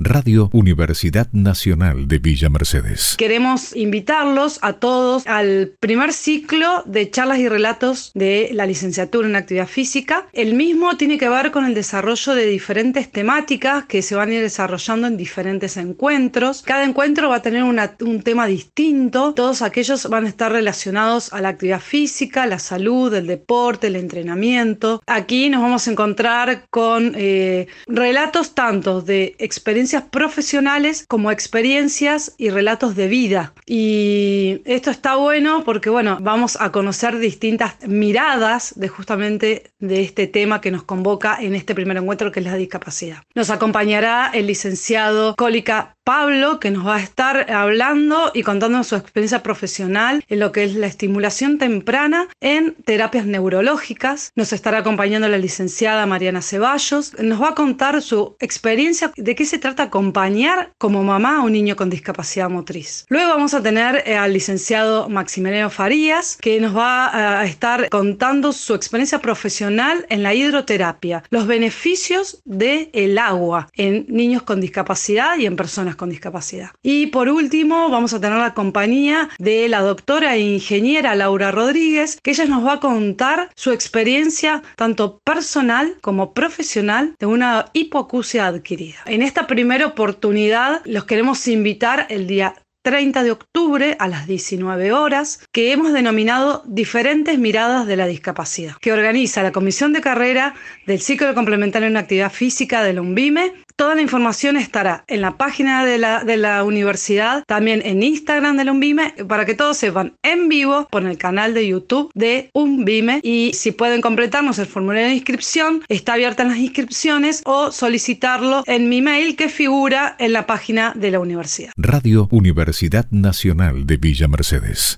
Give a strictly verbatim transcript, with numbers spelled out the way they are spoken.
Radio Universidad Nacional de Villa Mercedes. Queremos invitarlos a todos al primer ciclo de charlas y relatos de la licenciatura en actividad física. El mismo tiene que ver con el desarrollo de diferentes temáticas que se van a ir desarrollando en diferentes encuentros. Cada encuentro va a tener una, un tema distinto. Todos aquellos van a estar relacionados a la actividad física, la salud, el deporte, el entrenamiento. Aquí nos vamos a encontrar con eh, relatos tanto de experiencias profesionales como experiencias y relatos de vida. Y esto está bueno porque, bueno, vamos a conocer distintas miradas de justamente de este tema que nos convoca en este primer encuentro, que es la discapacidad. Nos acompañará el licenciado Cólica Pablo, que nos va a estar hablando y contándonos su experiencia profesional en lo que es la estimulación temprana en terapias neurológicas. Nos estará acompañando la licenciada Mariana Ceballos. Nos va a contar su experiencia de qué se trata acompañar como mamá a un niño con discapacidad motriz. Luego vamos a tener eh, al licenciado Maximiliano Farías, que nos va a estar contando su experiencia profesional en la hidroterapia, los beneficios del agua en niños con discapacidad y en personas con discapacidad. Y por último vamos a tener la compañía de la doctora e ingeniera Laura Rodríguez, que ella nos va a contar su experiencia tanto personal como profesional de una hipoacusia adquirida. En esta primera oportunidad los queremos invitar el día treinta de octubre a las diecinueve horas, que hemos denominado Diferentes Miradas de la Discapacidad, que organiza la Comisión de Carrera del Ciclo Complementario en Actividad Física del UNVIME. Toda la información estará en la página de la, de la universidad, también en Instagram del UNVIME, para que todos sepan en vivo por el canal de YouTube de UNVIME. Y si pueden completarnos el formulario de inscripción, está abierta en las inscripciones, o solicitarlo en mi mail que figura en la página de la universidad. Radio Universidad Nacional de Villa Mercedes.